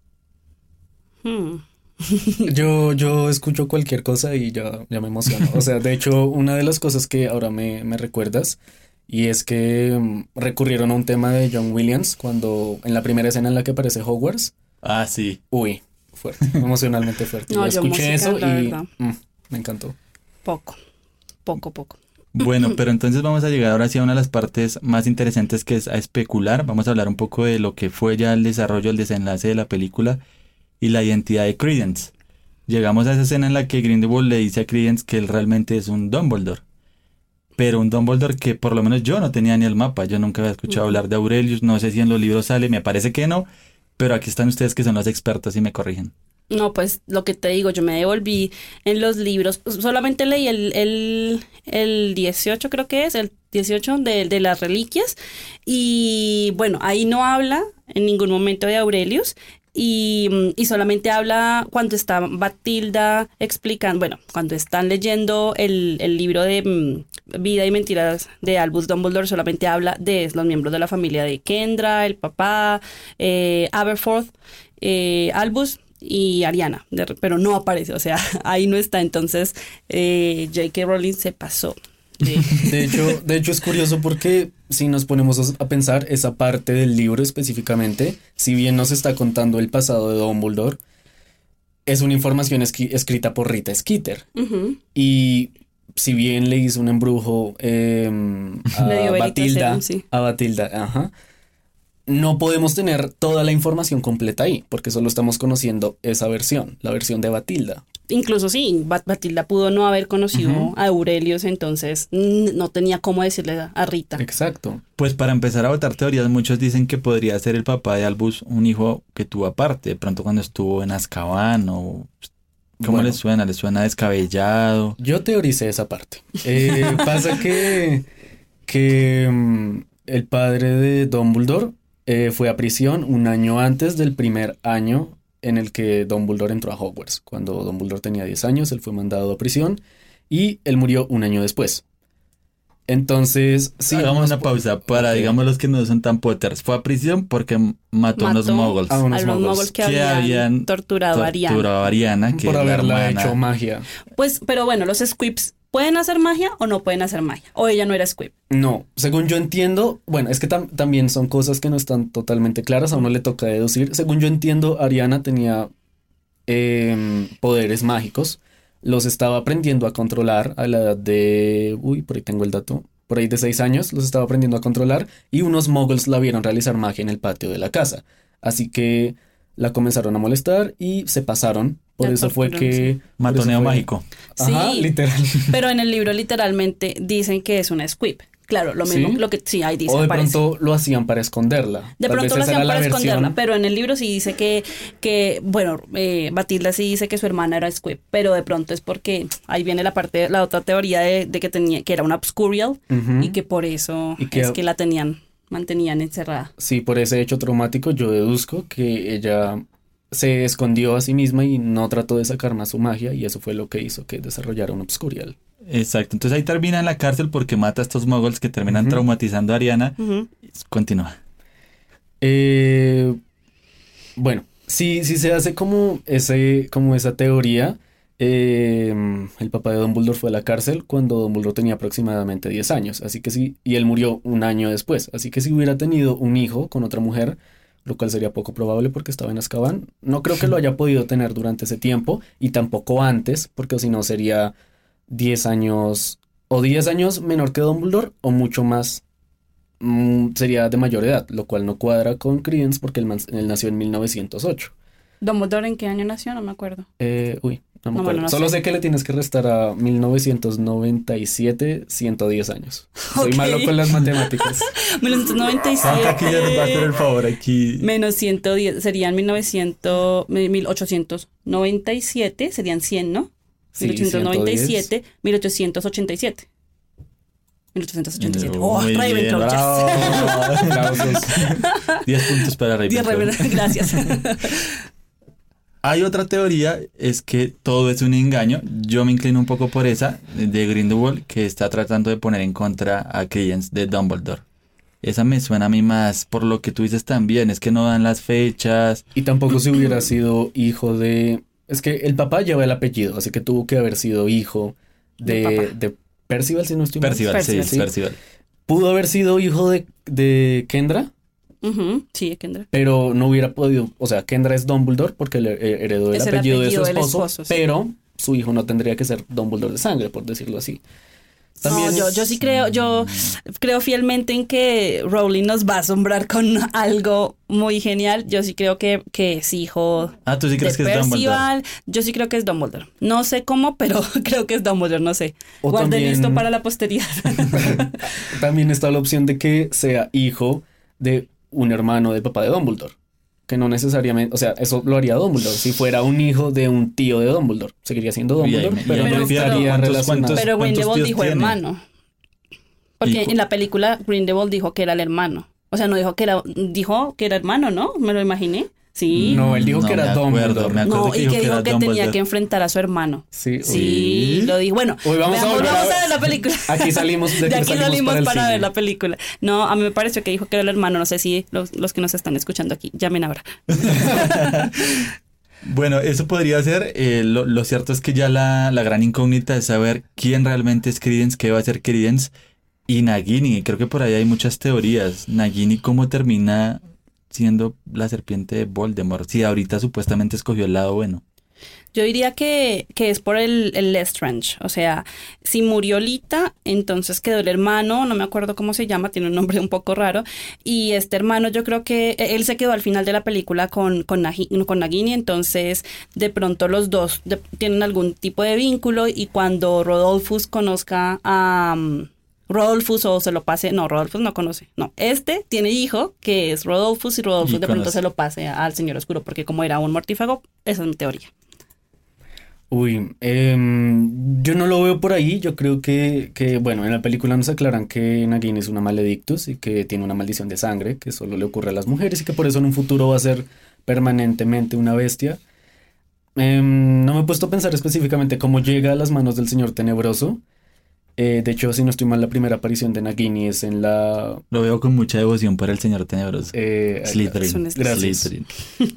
S5: Yo escucho cualquier cosa y ya me emociono. O sea, de hecho, una de las cosas que ahora me recuerdas, y es que recurrieron a un tema de John Williams cuando en la primera escena en la que aparece Hogwarts.
S3: Ah, sí.
S5: Uy, fuerte, emocionalmente fuerte.
S4: No,
S5: Yo escuché
S4: música,
S5: eso
S4: la
S5: y
S4: verdad.
S5: me encantó.
S4: Poco.
S3: Bueno, pero entonces vamos a llegar ahora sí a una de las partes más interesantes, que es a especular. Vamos a hablar un poco de lo que fue ya el desarrollo, el desenlace de la película y la identidad de Credence. Llegamos a esa escena en la que Grindelwald le dice a Credence que él realmente es un Dumbledore. Pero un Dumbledore que por lo menos yo no tenía ni el mapa. Yo nunca había escuchado hablar de Aurelius. No sé si en los libros sale, me parece que no. Pero aquí están ustedes que son los expertos y me corrigen.
S4: No, pues lo que te digo, yo me devolví en los libros, solamente leí el 18, creo que es, el 18 de las reliquias, y bueno, ahí no habla en ningún momento de Aurelius, y solamente habla cuando está Batilda explicando, bueno, cuando están leyendo el libro de Vida y Mentiras de Albus Dumbledore, solamente habla de los miembros de la familia de Kendra, el papá, Aberforth, Albus y Ariana, pero no aparece, o sea, ahí no está. Entonces J.K. Rowling se pasó.
S5: De hecho es curioso porque si nos ponemos a pensar esa parte del libro específicamente, si bien nos está contando el pasado de Dumbledore, es una información escrita por Rita Skeeter.
S4: Uh-huh.
S5: Y si bien le hizo un embrujo a Batilda, ajá, no podemos tener toda la información completa ahí, porque solo estamos conociendo esa versión, la versión de Batilda.
S4: Incluso sí, Batilda pudo no haber conocido a Aurelius, entonces no tenía cómo decirle a Rita.
S5: Exacto.
S3: Pues para empezar a botar teorías, muchos dicen que podría ser el papá de Albus un hijo que tuvo aparte, de pronto cuando estuvo en Azkaban o... ¿Cómo le suena? ¿Le suena descabellado?
S5: Yo teoricé esa parte. Pasa que el padre de Dumbledore fue a prisión un año antes del primer año en el que Dumbledore entró a Hogwarts. Cuando Dumbledore tenía 10 años, él fue mandado a prisión y él murió un año después. Entonces, sí.
S3: Hagamos una pausa para, digamos, los que no son tan Potters. Fue a prisión porque mató a unos muggles.
S4: A los muggles que habían torturado a Ariana.
S3: Que
S5: por haberla hecho magia.
S4: Pues, pero bueno, los Squibs, ¿pueden hacer magia o no pueden hacer magia? ¿O ella no era Squib?
S5: No, según yo entiendo, bueno, es que también son cosas que no están totalmente claras, a uno le toca deducir. Según yo entiendo, Ariana tenía poderes mágicos, los estaba aprendiendo a controlar a la edad de, por ahí tengo el dato, por ahí de 6 años, los estaba aprendiendo a controlar y unos muggles la vieron realizar magia en el patio de la casa. Así que la comenzaron a molestar y se pasaron. Por eso fue que...
S3: Matoneo mágico.
S5: Ajá,
S4: sí,
S5: literal.
S4: Pero en el libro literalmente dicen que es una Squib. Claro, lo mismo,
S5: ¿Sí?
S4: Lo que sí, ahí dice.
S5: O de pronto lo hacían para esconderla.
S4: De pronto lo hacían para esconderla, pero en el libro sí dice que bueno, Batilda sí dice que su hermana era Squib, pero de pronto es porque ahí viene la otra teoría de que era una Obscurial y que por eso es que la mantenían encerrada.
S5: Sí, por ese hecho traumático yo deduzco que ella se escondió a sí misma y no trató de sacar más su magia y eso fue lo que hizo que desarrollara un Obscurial.
S3: Exacto, entonces ahí termina en la cárcel porque mata a estos muggles que terminan traumatizando a Ariana. Continúa.
S5: Bueno, sí se hace como esa teoría. El papá de Dumbledore fue a la cárcel cuando Dumbledore tenía aproximadamente 10 años, así que sí, y él murió un año después, así que si hubiera tenido un hijo con otra mujer, lo cual sería poco probable porque estaba en Azkaban, no creo que lo haya podido tener durante ese tiempo y tampoco antes, porque si no sería 10 años o 10 años menor que Dumbledore o mucho más, sería de mayor edad, lo cual no cuadra con Credence porque él nació en 1908.
S4: ¿Dumbledore en qué año nació? No me acuerdo.
S5: No me acuerdo.
S4: Bueno, no
S5: Solo
S4: sé.
S5: sé que le tienes que restar a 1997 110 años. Soy malo con las matemáticas.
S4: 1997
S3: Aquí ya nos va a hacer el favor aquí.
S4: menos 110 serían 1897, serían 100, ¿no?
S5: Sí,
S4: 1897, 1887. 1887.
S3: Muy bien,
S4: Ravenclaw.
S3: bravo.
S5: Aplausos.
S3: 10 puntos para Ravenclaw.
S4: Gracias.
S3: Hay otra teoría, es que todo es un engaño. Yo me inclino un poco por esa, de Grindelwald, que está tratando de poner en contra a Credence de Dumbledore. Esa me suena a mí más por lo que tú dices también, es que no dan las fechas.
S5: Y tampoco si hubiera sido hijo de... Es que el papá lleva el apellido, así que tuvo que haber sido hijo de Percival, si no estoy mal.
S3: Percival, sí,
S4: Percival,
S3: es Percival.
S5: Pudo haber sido hijo de Kendra,
S4: Sí, Kendra.
S5: pero no hubiera podido... O sea, Kendra es Dumbledore porque le heredó el
S4: Es el
S5: apellido de su
S4: apellido del
S5: esposo,
S4: esposo, sí.
S5: pero su hijo no tendría que ser Dumbledore de sangre, por decirlo así. También
S4: No, yo sí creo, yo creo fielmente en que Rowling nos va a asombrar con algo muy genial. Yo sí creo que es hijo
S3: Ah, ¿tú sí crees
S4: de
S3: que es Dumbledore?
S4: Percival. Yo sí creo que es Dumbledore. No sé cómo, pero creo que es Dumbledore, no sé.
S5: O
S4: Guarden
S5: también-
S4: esto para la posteridad.
S5: También está la opción de que sea hijo de un hermano del papá de Dumbledore. Que no necesariamente, o sea, eso lo haría Dumbledore. Si fuera un hijo de un tío de Dumbledore, seguiría siendo Dumbledore, pero
S3: ahí
S5: no
S3: me
S5: estaría
S3: pierdo.
S5: relacionado.
S4: Pero
S3: ¿Cuántos
S4: Grindelwald
S3: tíos
S4: dijo
S3: tiene?
S4: hermano. Porque
S3: Y cu-
S4: en la película Grindelwald dijo que era el hermano. O sea, no dijo que era hermano, ¿no? Me lo imaginé. Sí.
S5: No, él dijo
S3: No
S5: que era
S3: me acuerdo,
S5: Dumbledore.
S3: me acuerdo
S4: No,
S3: que
S4: y
S3: dijo
S4: que
S3: que
S4: dijo
S3: era
S4: que tenía
S3: Dumbledore.
S4: que enfrentar a su hermano.
S5: Sí,
S4: Sí, lo dijo. Bueno,
S5: Hoy vamos a volver a
S4: volvamos
S5: ver.
S4: a ver la película.
S5: Aquí salimos de
S4: De
S5: aquí
S4: aquí salimos
S5: para el
S4: para
S5: cine.
S4: ver la película. No, a mí me pareció que dijo que era el hermano. No sé si los que nos están escuchando aquí llamen ahora.
S3: Bueno, eso podría ser. Lo cierto es que ya la gran incógnita es saber quién realmente es Credence, qué va a ser Credence y Nagini. Creo que por ahí hay muchas teorías. Nagini, ¿cómo termina siendo la serpiente de Voldemort? Si ahorita supuestamente escogió el lado bueno.
S4: Yo diría que es por el Lestrange. O sea, si murió Lita, entonces quedó el hermano, no me acuerdo cómo se llama, tiene un nombre un poco raro. Y este hermano, yo creo que él se quedó al final de la película con Nagini, entonces de pronto los dos tienen algún tipo de vínculo. Y cuando Rodolphus conozca a Rodolphus o se lo pase, no, Rodolphus no conoce, no, tiene hijo que es Rodolphus y Rodolphus
S3: Y
S4: de pronto
S3: conoce.
S4: se lo pase al Señor Oscuro, porque como era un mortífago, esa es mi teoría.
S5: Uy, yo no lo veo por ahí. Yo creo que, bueno, en la película nos aclaran que Nagini es una maledictus y que tiene una maldición de sangre que solo le ocurre a las mujeres y que por eso en un futuro va a ser permanentemente una bestia. No me he puesto a pensar específicamente cómo llega a las manos del Señor Tenebroso. De hecho, si no estoy mal, la primera aparición de Nagini es en la...
S3: Lo veo con mucha devoción por el señor tenebroso.
S5: es
S3: Slytherin.
S4: un
S5: Gracias.
S3: Slytherin.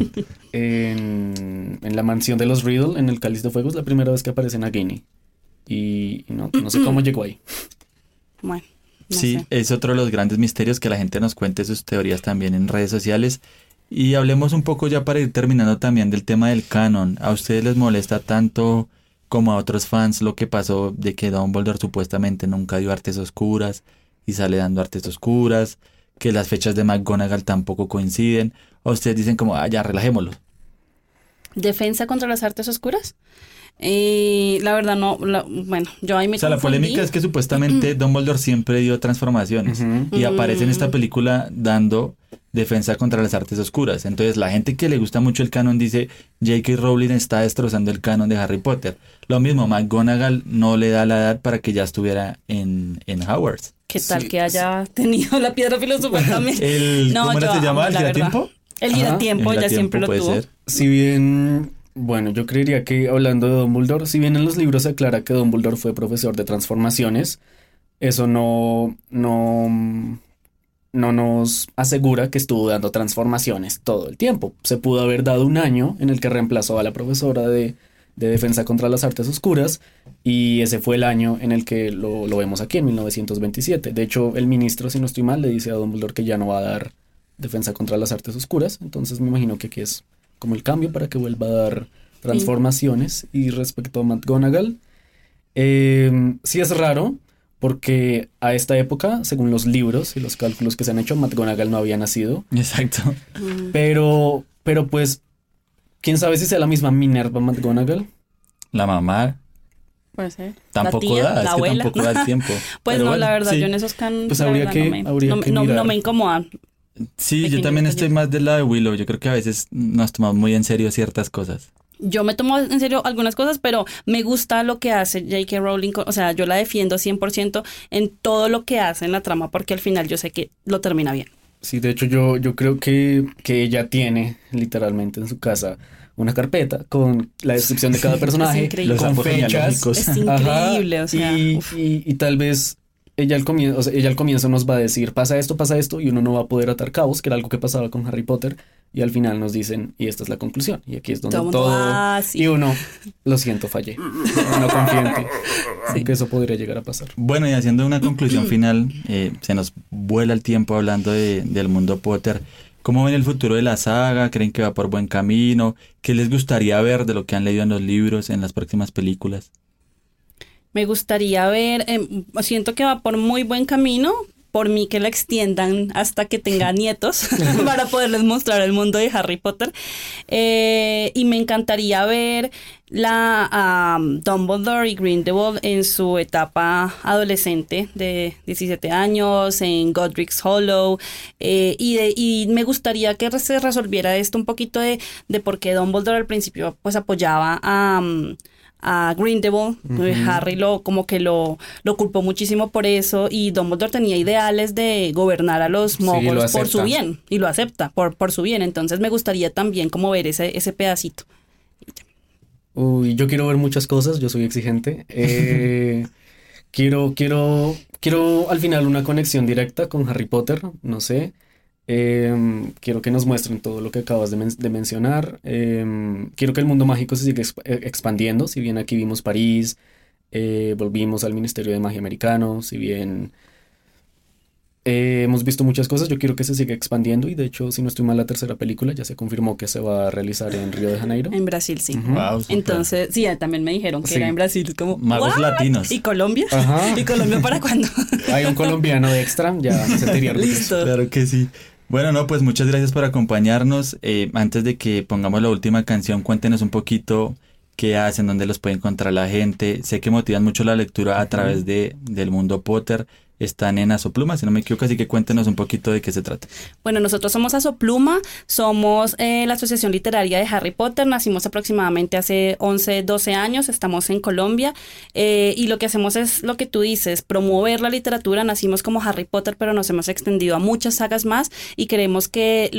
S5: En la mansión de los Riddle, en el Cáliz de Fuego, es la primera vez que aparece Nagini. Y no sé cómo llegó ahí.
S4: Bueno, no
S3: Sí,
S4: sé.
S3: es otro de los grandes misterios, que la gente nos cuente sus teorías también en redes sociales. Y hablemos un poco ya para ir terminando también del tema del canon. ¿A ustedes les molesta tanto como a otros fans lo que pasó de que Dumbledore supuestamente nunca dio artes oscuras y sale dando artes oscuras? Que las fechas de McGonagall tampoco coinciden. ¿O ustedes dicen como, ya relajémoslo?
S4: ¿Defensa contra las artes oscuras? La verdad no, bueno, yo ahí me
S3: O sea, la
S4: confundí.
S3: polémica es que supuestamente Dumbledore siempre dio transformaciones y aparece en esta película dando defensa contra las artes oscuras. Entonces la gente que le gusta mucho el canon dice J.K. Rowling está destrozando el canon de Harry Potter. Lo mismo, McGonagall no le da la edad para que ya estuviera en Hogwarts.
S4: ¿Qué tal
S5: Sí,
S4: que haya tenido la piedra filosofal también?
S3: ¿Cómo era se llama? ¿El
S4: la verdad.
S3: giratiempo?
S4: El
S5: Ajá,
S4: giratiempo,
S3: El
S4: ya siempre
S3: giratiempo
S4: lo
S3: puede
S4: tuvo.
S3: ser.
S5: Si bien, bueno, yo creería que hablando de Dumbledore, si bien en los libros se aclara que Dumbledore fue profesor de transformaciones, eso no nos asegura que estuvo dando transformaciones todo el tiempo. Se pudo haber dado un año en el que reemplazó a la profesora de defensa contra las artes oscuras y ese fue el año en el que lo vemos aquí en 1927. De hecho, el ministro, si no estoy mal, le dice a Dumbledore que ya no va a dar defensa contra las artes oscuras. Entonces me imagino que aquí es como el cambio para que vuelva a dar transformaciones. Y respecto a McGonagall, sí es raro porque a esta época, según los libros y los cálculos que se han hecho, McGonagall no había nacido.
S3: Exacto.
S5: Pero pues, quién sabe si sea la misma Minerva McGonagall.
S3: La mamá
S4: Puede ser.
S3: tampoco
S4: la tía,
S3: da,
S4: la
S3: es que
S4: abuela.
S3: tampoco da el tiempo.
S4: Pues
S3: Pero
S4: no,
S3: bueno,
S4: la verdad,
S3: sí.
S4: yo en esos can
S5: Pues
S4: la
S5: habría
S4: verdad,
S5: que mirar.
S4: no me incomodan.
S3: Sí, yo
S4: Definitivamente.
S3: también estoy más del lado de Willow. Yo creo que a veces nos tomamos muy en serio ciertas cosas.
S4: Yo me tomo en serio algunas cosas, pero me gusta lo que hace J.K. Rowling. O sea, yo la defiendo 100% en todo lo que hace en la trama, porque al final yo sé que lo termina bien.
S5: Sí, de hecho yo creo que ella tiene literalmente en su casa una carpeta con la descripción de cada personaje,
S4: increíble.
S3: Los
S5: con
S3: árboles
S5: fechas.
S3: genealógicos.
S4: Es increíble, o sea,
S5: y tal vez ella al comienzo nos va a decir, pasa esto, y uno no va a poder atar cabos, que era algo que pasaba con Harry Potter, y al final nos dicen, y esta es la conclusión, y aquí es donde todo,
S4: sí.
S5: y uno, lo siento, fallé, no confío en ti, que eso podría llegar a pasar.
S3: Bueno, y haciendo una conclusión final, se nos vuela el tiempo hablando del mundo Potter. ¿Cómo ven el futuro de la saga? ¿Creen que va por buen camino? ¿Qué les gustaría ver de lo que han leído en los libros, en las próximas películas?
S4: Me gustaría ver, siento que va por muy buen camino, por mí que la extiendan hasta que tenga nietos para poderles mostrar el mundo de Harry Potter. Y me encantaría ver la Dumbledore y Grindelwald en su etapa adolescente de 17 años, en Godric's Hollow, y me gustaría que se resolviera esto un poquito de por qué Dumbledore al principio pues apoyaba a Grindelwald. Harry lo culpó muchísimo por eso, y Dumbledore tenía ideales de gobernar a los muggles por su bien, y lo acepta por su bien. Entonces me gustaría también como ver ese pedacito.
S5: Uy, yo quiero ver muchas cosas, yo soy exigente. Quiero al final una conexión directa con Harry Potter, no sé. Quiero que nos muestren todo lo que acabas de mencionar. Quiero que el mundo mágico se siga expandiendo. Si bien aquí vimos París, volvimos al Ministerio de Magia americano, si bien hemos visto muchas cosas, yo quiero que se siga expandiendo, y de hecho, si no estoy mal, la tercera película ya se confirmó que se va a realizar en Río de Janeiro.
S4: En Brasil, sí.
S3: Wow,
S4: Entonces, sí, también me dijeron que era en Brasil, como
S3: magos
S4: ¿what?
S3: latinos.
S4: ¿Y Colombia?
S5: Ajá.
S4: ¿Y Colombia para cuándo?
S5: Hay un colombiano de extra, ya me sentiría orgulloso.
S4: Listo.
S3: Claro que sí. Bueno, no, pues muchas gracias por acompañarnos. Antes de que pongamos la última canción, cuéntenos un poquito qué hacen, dónde los puede encontrar la gente. Sé que motivan mucho la lectura a través del mundo Potter. Están en Azopluma, si no me equivoco, así que cuéntenos un poquito de qué se trata.
S4: Bueno, nosotros somos Azopluma, somos la Asociación Literaria de Harry Potter, nacimos aproximadamente hace 11, 12 años, estamos en Colombia, y lo que hacemos es lo que tú dices, promover la literatura. Nacimos como Harry Potter, pero nos hemos extendido a muchas sagas más, y queremos que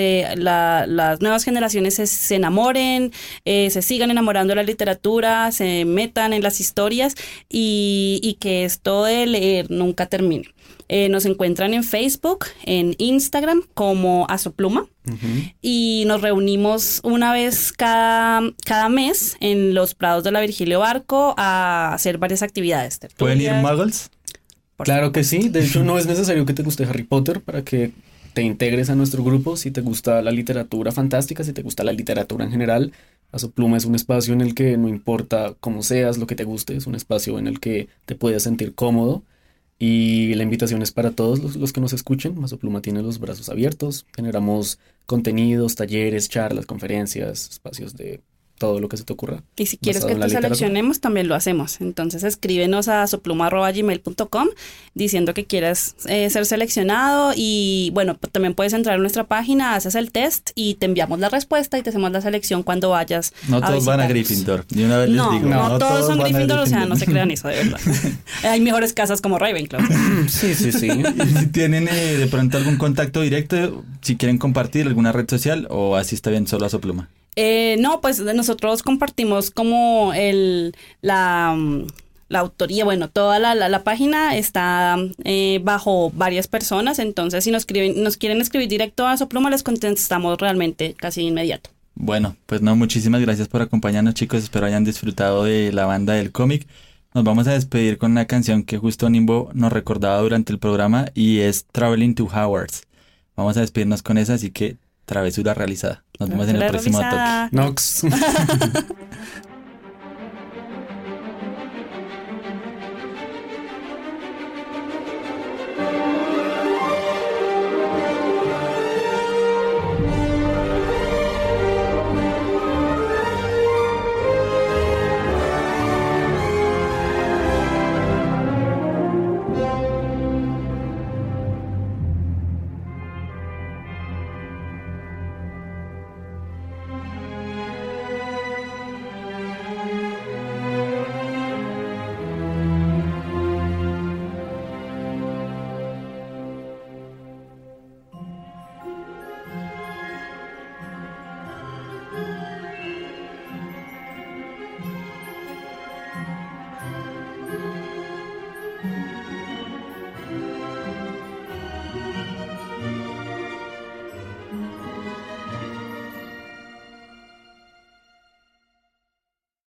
S4: las nuevas generaciones se enamoren, se sigan enamorando de la literatura, se metan en las historias, y que esto de leer nunca termine. Nos encuentran en Facebook, en Instagram como Azopluma, y nos reunimos una vez cada mes en los prados de la Virgilio Barco a hacer varias actividades.
S3: ¿Pueden ir muggles?
S5: Claro que sí, de hecho no es necesario que te guste Harry Potter para que te integres a nuestro grupo. Si te gusta la literatura fantástica, si te gusta la literatura en general, Azopluma es un espacio en el que no importa cómo seas, lo que te guste, es un espacio en el que te puedes sentir cómodo. Y la invitación es para todos los que nos escuchen. Azopluma tiene los brazos abiertos. Generamos contenidos, talleres, charlas, conferencias, espacios de todo lo que se te ocurra.
S4: Y si quieres que te seleccionemos, también lo hacemos. Entonces escríbenos a azopluma@gmail.com diciendo que quieras ser seleccionado, y bueno, también puedes entrar a nuestra página, haces el test y te enviamos la respuesta y te hacemos la selección cuando vayas.
S3: No todos van a Gryffindor, de una vez les digo.
S4: No todos son Gryffindor, o sea, no se crean eso, de verdad. Hay mejores casas como Ravenclaw.
S5: Sí.
S3: Y si tienen de pronto algún contacto directo, si quieren compartir alguna red social, o así está bien solo Azopluma.
S4: No, pues nosotros compartimos como la autoría. Bueno, toda la página está bajo varias personas, entonces si nos quieren escribir directo a Azopluma, les contestamos realmente casi inmediato.
S3: Bueno, pues no, muchísimas gracias por acompañarnos, chicos. Espero hayan disfrutado de la banda del cómic. Nos vamos a despedir con una canción que justo Nimbo nos recordaba durante el programa, y es Traveling to Hogwarts. Vamos a despedirnos con esa, así que travesura realizada. Nos vemos en el próximo toque.
S5: Nox.